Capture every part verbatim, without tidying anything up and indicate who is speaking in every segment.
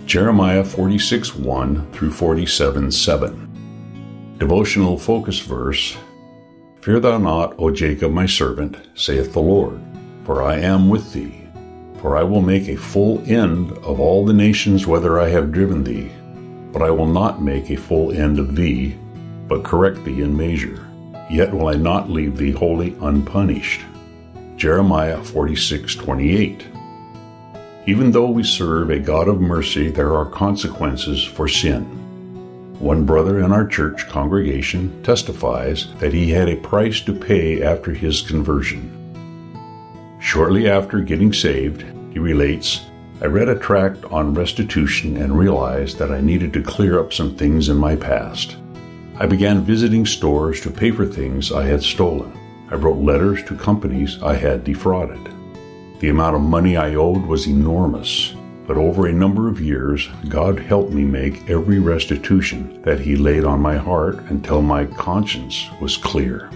Speaker 1: Jeremiah forty-six one through forty-seven seven. Devotional focus verse: Fear thou not, O Jacob my servant, saith the Lord, for I am with thee. For I will make a full end of all the nations whither I have driven thee, but I will not make a full end of thee, but correct thee in measure. Yet will I not leave thee wholly unpunished. Jeremiah forty-six twenty-eight. Even though we serve a God of mercy, there are consequences for sin. One brother in our church congregation testifies that he had a price to pay after his conversion. Shortly after getting saved, he relates, I read a tract on restitution and realized that I needed to clear up some things in my past. I began visiting stores to pay for things I had stolen. I wrote letters to companies I had defrauded. The amount of money I owed was enormous, but over a number of years, God helped me make every restitution that He laid on my heart until my conscience was clear.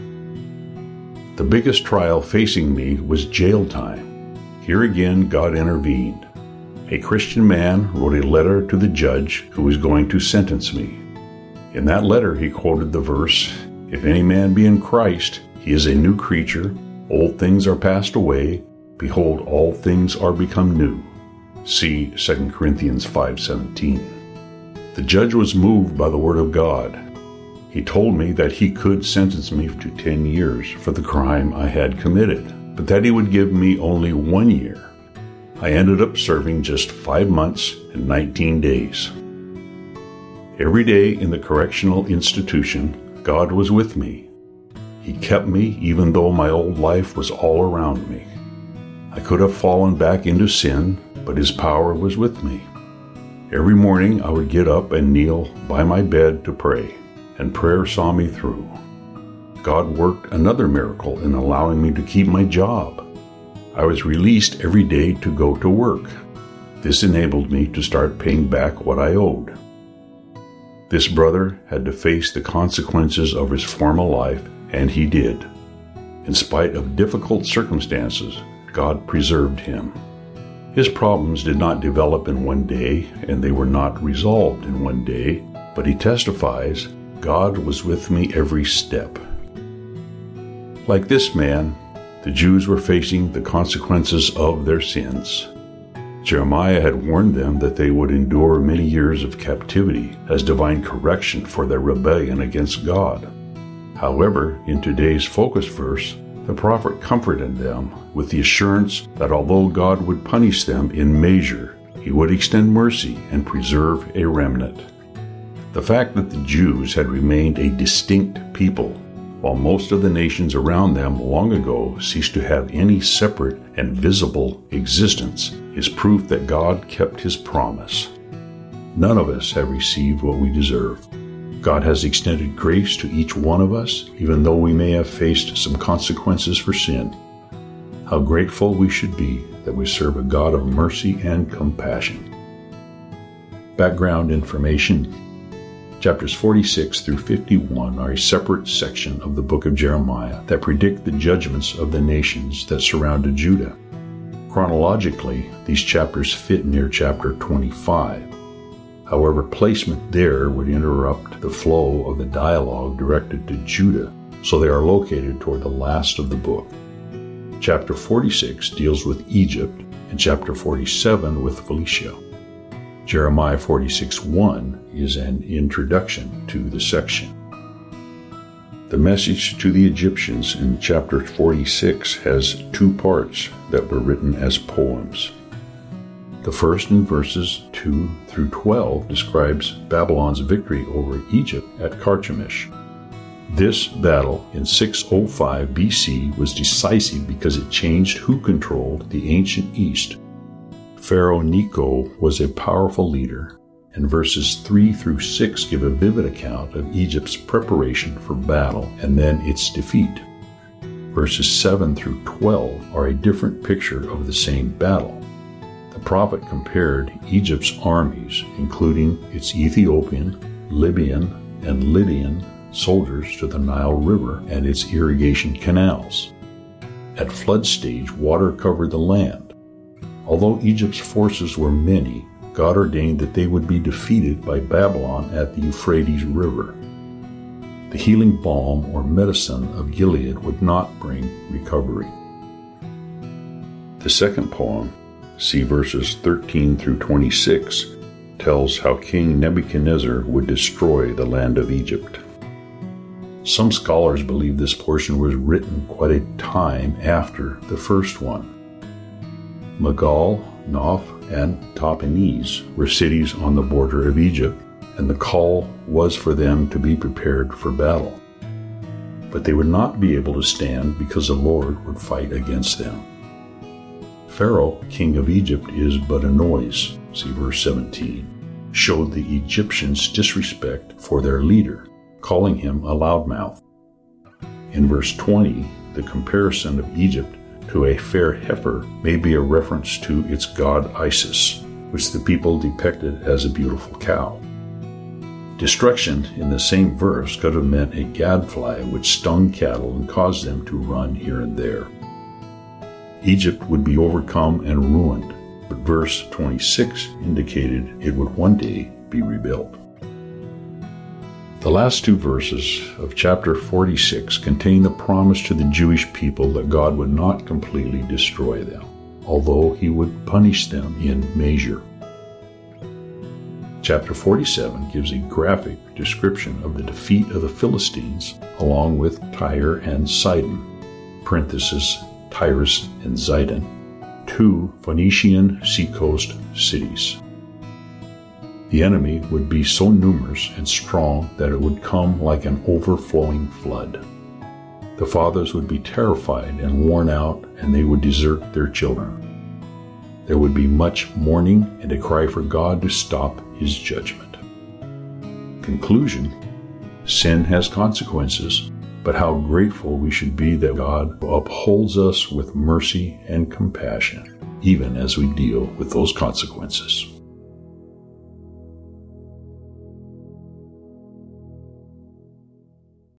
Speaker 1: The biggest trial facing me was jail time. Here again, God intervened. A Christian man wrote a letter to the judge who was going to sentence me. In that letter, he quoted the verse, If any man be in Christ, he is a new creature. Old things are passed away. Behold, all things are become new. See Second Corinthians five seventeen. The judge was moved by the word of God. He told me that he could sentence me to ten years for the crime I had committed, but that he would give me only one year. I ended up serving just five months and nineteen days. Every day in the correctional institution, God was with me. He kept me even though my old life was all around me. I could have fallen back into sin, but His power was with me. Every morning I would get up and kneel by my bed to pray, and prayer saw me through. God worked another miracle in allowing me to keep my job. I was released every day to go to work. This enabled me to start paying back what I owed. This brother had to face the consequences of his former life, and he did. In spite of difficult circumstances, God preserved him. His problems did not develop in one day, and they were not resolved in one day, but he testifies, God was with me every step. Like this man, the Jews were facing the consequences of their sins. Jeremiah had warned them that they would endure many years of captivity as divine correction for their rebellion against God. However, in today's focus verse, the prophet comforted them with the assurance that although God would punish them in measure, He would extend mercy and preserve a remnant. The fact that the Jews had remained a distinct people, while most of the nations around them long ago ceased to have any separate and visible existence, is proof that God kept His promise. None of us have received what we deserve. God has extended grace to each one of us, even though we may have faced some consequences for sin. How grateful we should be that we serve a God of mercy and compassion. Background information. Chapters forty-six through fifty-one are a separate section of the book of Jeremiah that predict the judgments of the nations that surrounded Judah. Chronologically, these chapters fit near chapter twenty-five. However, placement there would interrupt the flow of the dialogue directed to Judah, so they are located toward the last of the book. Chapter forty-six deals with Egypt, and chapter forty-seven with Philistia. Jeremiah forty-six one is an introduction to the section. The message to the Egyptians in chapter forty-six has two parts that were written as poems. The first, in verses two through twelve, describes Babylon's victory over Egypt at Carchemish. This battle in six oh five B C was decisive because it changed who controlled the ancient East. Pharaoh Necho was a powerful leader, and verses three through six give a vivid account of Egypt's preparation for battle and then its defeat. Verses seven through twelve are a different picture of the same battle. The prophet compared Egypt's armies, including its Ethiopian, Libyan, and Lydian soldiers, to the Nile River and its irrigation canals. At flood stage, water covered the land. Although Egypt's forces were many, God ordained that they would be defeated by Babylon at the Euphrates River. The healing balm or medicine of Gilead would not bring recovery. The second poem, see verses thirteen through twenty-six, tells how King Nebuchadnezzar would destroy the land of Egypt. Some scholars believe this portion was written quite a time after the first one. Magal, Noph, and Tahpanhes were cities on the border of Egypt, and the call was for them to be prepared for battle. But they would not be able to stand because the Lord would fight against them. Pharaoh, king of Egypt, is but a noise, see verse seventeen, showed the Egyptians disrespect for their leader, calling him a loudmouth. In verse twenty, the comparison of Egypt to a fair heifer may be a reference to its god Isis, which the people depicted as a beautiful cow. Destruction in the same verse could have meant a gadfly which stung cattle and caused them to run here and there. Egypt would be overcome and ruined, but verse twenty-six indicated it would one day be rebuilt. The last two verses of chapter forty-six contain the promise to the Jewish people that God would not completely destroy them, although he would punish them in measure. Chapter forty-seven gives a graphic description of the defeat of the Philistines along with Tyre and Sidon, parenthesis, Tyrus and Zidon, two Phoenician seacoast cities. The enemy would be so numerous and strong that it would come like an overflowing flood. The fathers would be terrified and worn out, and they would desert their children. There would be much mourning and a cry for God to stop his judgment. Conclusion: sin has consequences, but how grateful we should be that God upholds us with mercy and compassion, even as we deal with those consequences.